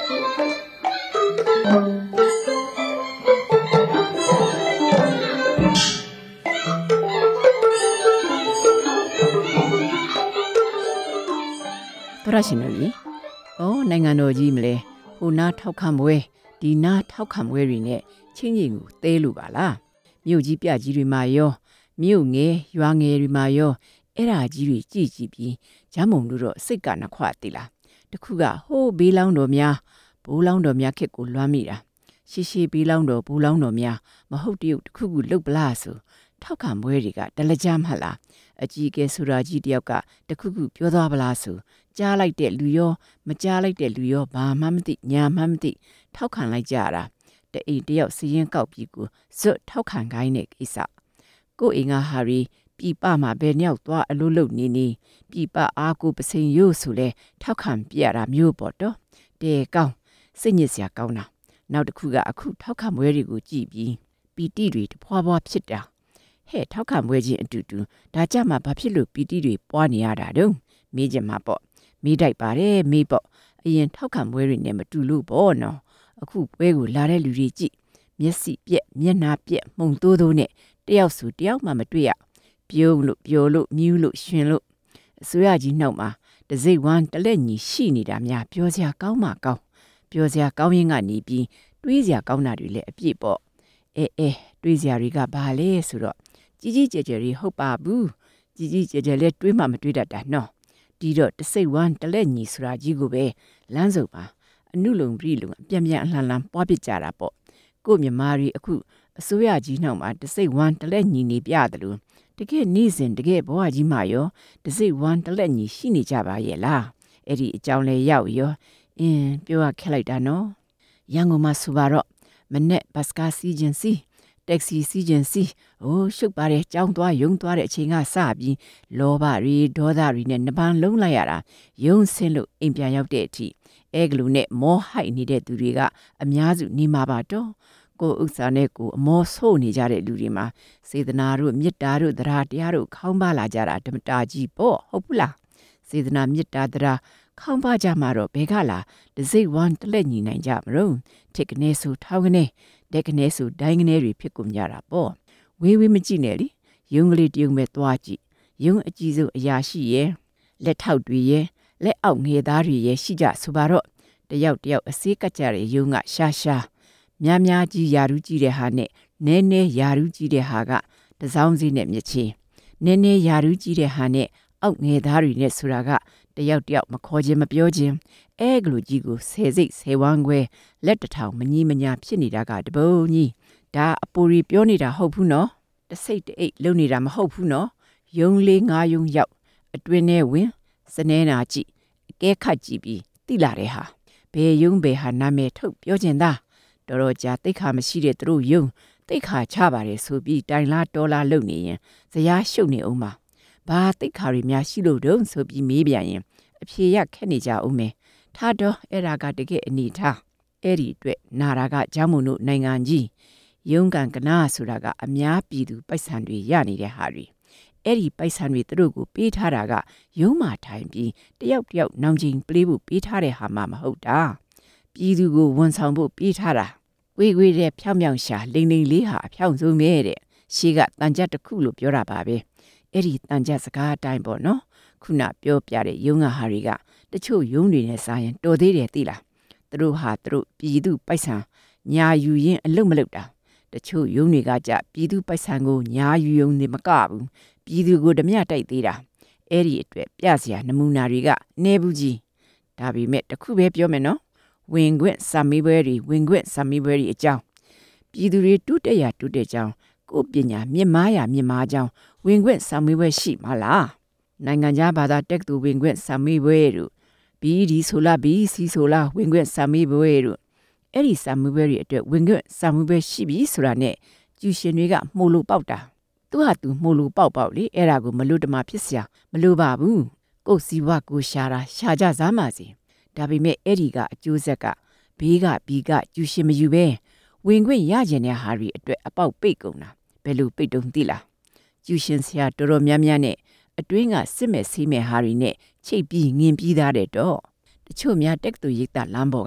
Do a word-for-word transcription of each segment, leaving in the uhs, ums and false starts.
ရရှင်တို့ကြီး။အော်နိုင်ငံတော်ကြီးမလဲဟိုနားထောက်ခံပွဲဒီနားထောက်ခံပွဲတွေနဲ့ချင်းချင်းကိုသဲလို့ပါလား။မြို့ကြီးပြကြီးတွေမှာရောမြို့ငယ်ရွာငယ်တွေမှာရောအဲ့ဓာကြီးတွေကြည်ကြည်ပြီးဂျမ်းမုံတို့တော့စိတ်ကနှခွတိလား။တခုကဟိုးဘေးလောင်းတော်များဘိုးလောင်းတော်များခက်ကိုလွမ်းမိတာ။ရှေးရှေးဘေးလောင်းတော်ဘိုးလောင်းတော်များမဟုတ်တရုတ်တခုခုလုတ်ပလားဆိုထောက်ခံပွဲတွေကတလကြမ်းမလား။အကြီးကဲဆိုတာကြီးတယောက်ကတခုခုပြောသွားပလားဆိုကြားလိုက်တဲ့လူရောမကြားလိုက်တဲ့လူရောဘာမှမသိညာမှမသိထောက်ခံလိုက်ကြတာတအိမ်တယောက်စရင်ကောက်ပြီးကိုဇွတ်ထောက်ခံခိုင်းတဲ့ကိစ္စကိုအိမ်ကဟာရီပြပမှာဘယ်နှယောက်သွားအလို့လို့နေနေပြပအားကိုပစိန်ရို့ဆိုလဲထောက်ခံပြရတာမျိုးပေါ့တော့တဲကောင်းစိတ်ညစ်စရာကောင်းတာနောက်တစ်ခုကအခုထောက်ခံပွဲတွေကိုကြည့်ပြီးပီတိတွေတဖွာဖွာဖြစ်တာဟဲ့ထောက်ခံပွဲချင်းအတူတူဒါကြမှာဘာဖြစ်လို့ပီတိတွေပွားနေရတာတုံးမေးကြမှာပေါ့မေးတိုက်ပါတယ်မေးပေါ့အရင်ထောက်ခံပွဲတွေနဲ့မတူလို့ပေါ့နော်အခုပွဲကိုလာတဲ့လူတွေကြည့်မျက်စိပြက်မျက်နှာပြက်မှုန်တိုးတိုးနဲ့တယောက်စုတယောက်မှမတွေ့ရပြုံးလို့ပျော်လို့မြူးလို့ရှင်လို့အစိုးရကြီးနှောက်မှာတစိမ့်ဝမ်းတလက်ညီရှိနေတာများပြောစရာကောင်းမှကောင်းပြောစရာကောင်းရင်ကနေပြီးတွေးစရာကောင်းတာတွေလည်းအပြည့်ပေါ့အဲအဲတွေးစရာတွေကဘာလဲဆိုတော့ကြီးကြီးကျယ်ကျယ်ကြီးဟုတ်ပါဘူးကြီးကြီးကျယ်ကျယ်လည်းတွေးမှမတွေးတတ်တာနော်ဒီတော့တစိမ့်ဝမ်းတလက်ညီဆိုတာကြီးကိုပဲလမ်းစုံပါအနုလုံပြီးလုံအပြန်ပြန်အလှန်လှန်ပွားပစ်ကြတာပေါ့ကို့မြမာရီအခုအစိုးရကြီးနှောက်မှာတစိမ့်ဝမ်းတလက်ညီနေပြတယ်လို့တကယ်နေ့စဉ်တကယ်ဘဝကြီးမှာရောတစိမ့်ဝမ်းတလက်ညီရှိနေကြပါရဲ့လားအဲ့ဒီအကြောင်းလဲရောက်ရောအင်းပြောရခက်လိုက်တာနော်ရန်ကုန်မှာဆိုပါတော့မနဲ့ဘတ်စကားစီးခြင်းစီတက္ကစီစီးခြင်းစီအိုးရှုပ်ပါတယ်ကြောင်းသွားယုံသွားတဲ့အချိန်ကစပြီးလောဘတွေဒေါသတွေနဲ့နှပန်းလုံးလိုက်ရတာယုံဆင်းလို့အိမ်ပြန်ရောက်တဲ့အထိအဲဂလူနဲ့မောဟိုက်နေတဲ့သူတွေကအများစုနေမှာပါတော့ကိုဥစ္စာနဲ့ကိုအမောဆိုးနေကြတဲ့လူတွေမှာစေတနာတို့မေတ္တာတို့တရားတရားတို့ခေါင်းပါလာကြတာဓမ္မတာကြီးပေါ့ဟုတ်ဘူးလားစေတနာမေတ္တာတရားခေါင်းပါကြမှာတော့ဘဲကလာတစိမ့်ဝမ်းတလက်ညီနိုင်ကြမလို့ထစ်ကနေဆိုထောင်းကနေတက်ကနေဆိုဒိုင်းကနေတွေဖြစ်ကုန်ကြတာပေါ့ဝေးဝေးမကြည့်နဲ့လေယုံကလေးတယုံပဲသွားကြည့်ယုံအကြည့်ဆုံးအရာရှိရဲ့လက်ထောက်တွေရဲ့လက်အောက်ငယ်သားတွေရဲ့ရှိကြဆိုပါတော့တယောက်တယောက်အစေးကကြတဲ့ယုံကရှာရှာများများကြီးယာရူးကြီးတဲ့ဟာနဲ့နည်းနည်းယာရူးကြီးတဲ့ဟာကတစောင်းစီနဲ့မြစ်ချင်းနည်းနည်းယာရူးကြီးတဲ့ဟာနဲ့အောက်ငယ်သားတွေနဲ့ဆိုတာကတယောက်တယောက်မခေါ်ခြင်းမပြောခြင်းအဲဂလိုကြီးကိုဆယ်စိတ်ဆယ်ဝမ်းခွဲလက်တထောင်မကြီးမညာဖြစ်နေတာကတပုံကြီးဒါအပူရီပြောနေတာဟုတ်ဘူးနော်တစိတ်တအိတ်လုံနေတာမဟုတ်ဘူးနော်ယုံလေးငါးယုံရောက်အတွင်းထဲဝင်စနေနာကြည့်အကဲခတ်ကြည့်ပြီးတိလာတဲ့ဟာဘယ်ယုံဘယ်ဟာနာမည်ထုတ်ပြောခြင်းသားတော်တော်ကြာတိတ်ခါမရှိတဲ့သူတို့ယုံတိတ်ခါချပါတယ်ဆိုပြီးတိုင်လားတော်လားလုံနေရင်ဇရားရှုပ်နေအောင်ပါဘာတိတ်ခါတွေများရှိလို့တုံးဆိုပြီးမေးပြန်ရင်အဖြေရခက်နေကြအောင်မယ်ထားတော့အဲ့ဒါကတကယ်အနေထားအဲ့ဒီအတွက်နာရာကဂျမ်းမုံတို့နိုင်ငံကြီးရုံးကန်ကနာဆိုတာကအများပြည်သူပိုက်ဆံတွေရနေတဲ့ဟာတွေအဲ့ဒီပိုက်ဆံတွေသူတို့ကိုပေးထားတာကရုံးမှထိုင်ပြီးတယောက်တယောက်နောင်ချင်းပလေးဖို့ပေးထားတဲ့ဟာမှမဟုတ်တာပြည်သူကိုဝန်ဆောင်ဖို့ပေးထားတာဝေးဝေးတဲ့ဖြောင်းဖြောင်းရှာလိန်လိန်လေးဟာအဖြောင်းဆုံးပဲတဲ့ရှေးကတန်ကြတစ်ခုလို့ပြောတာပါပဲအဲ့ဒီတန်ကြစကားအတိုင်းပေါ့နော်ခုနပြောပြတဲ့ရုံးကဟာတွေကတချို့ရုံးတွေနဲ့စားရင်တော်သေးတယ်သိလားသူတို့ဟာသူတို့ပြည်သူပိုက်ဆံညာယူရင်အလုတ်မလုတ်တာတချို့ယုံတွေကကြပြည်သူပိုက်ဆံကိုညာယူယုံနေမကဘူးပြည်သူကိုဓမြတိုက်သေးတာအဲ့ဒီအတွက်ပြစရာနမူနာတွေကနေဘူးကြီးဒါပေမဲ့တခုပဲပြောမယ်နော်ဝင်ခွင့်စာမေးပွဲတွေဝင်ခွင့်စာမေးပွဲတွေအကြောင်းပြည်သူတွေတူးတက်ရတူးတက်ကြောင်းကိုပညာမြင့်မားရမြင့်မားကြောင်းဝင်ခွင့်စာမေးပွဲရှိမလားနိုင်ငံခြားဘာသာတက်သူဝင်ခွင့်စာမေးပွဲတို့ဘီဒီဆိုလာဘီစီဆိုလာဝင်ခွင့်စာမေးပွဲတို့အဲ့ဒီစာမေးပွဲတွေအတွက်ဝင်ခွင့်စာမေးပွဲရှိပြီဆိုတာနဲ့ကျူရှင်တွေကမှုလို့ပေါက်တာသူဟာသူမှုလို့ပေါက်ပေါက်လေအဲ့ဒါကိုမလို့တမဖြစ်စရာမလိုပါဘူးကိုစီဝါကိုရှာတာရှာကြစားပါစေဒါပေမဲ့အဲ့ဒီကအကျိုးဆက်ကဘေးကဘီကကျူရှင်မယူပဲဝင်ခွင့်ရကျင်တဲ့ဟာတွေအတွက်အပေါက်ပိတ်ကုန်တာဘယ်လိုပိတ်တုံးသိလားကျူရှင်ဆရာတော်တော်များများနဲ့အတွင်းကစစ်မဲ့ဆေးမဲ့ဟာတွေနဲ့ချိတ်ပြီးငင်ပြီးသားတဲ့တော့တချို့များတက်တူရိတ်တာလမ်းပေါ်က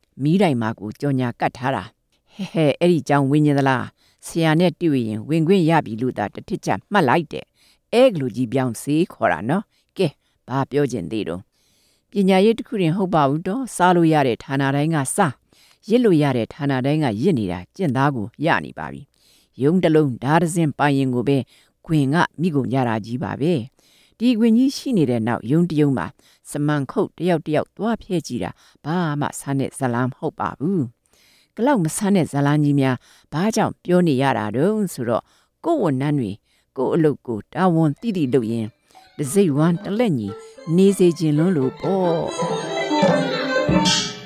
မီးတိုင်မှာကိုကြော်ညာကတ်ထားတာဟဲဟဲအဲ့ဒီကြောင်ဝင်းကျင်သလားဆရာနဲ့တွေ့ရင်ဝင်ခွင့်ရပြီလို့သာတစ်ထစ်ချမှတ်လိုက်တဲ့အဲကလူကြီးပြောင်းစေးခေါ်တာနော်ကဲဘာပြောကျင်သေးတော့ပညာရေးတစ်ခုရင်ဟုတ်ပါဘူးတော့စားလို့ရတဲ့ဌာနတိုင်းကစားရစ်လို့ရတဲ့ဌာနတိုင်းကရစ်နေတာကျင့်သားကိုရနေပါပြီရုံးတလုံးဓာတ်စင်ပိုင်ရင်ကိုပဲခွင်ကမိကုန်ကြတာကြီးပါပဲဒီခွင်ကြီးရှိနေတဲ့နောက်ရုံးတရုံးမှာစမန်ခုတ်တယောက်တယောက်သွားဖျက်ကြည့်တာဘာမှဆန်းတဲ့ဇလန်းမဟုတ်ပါဘူးကလောက်မဆန်းတဲ့ဇလန်းကြီးများဘာကြောင့်ပြောနေရတာတုံးဆိုတော့ကိုယ်ဝန်နှန်းတွေကိုယ်အလုပ်ကိုတာဝန်တိတိလုပ်ရင်တစိမ့်ဝမ်းတလက်ညီနေစေခြင်းလုံးလို့ပေါ့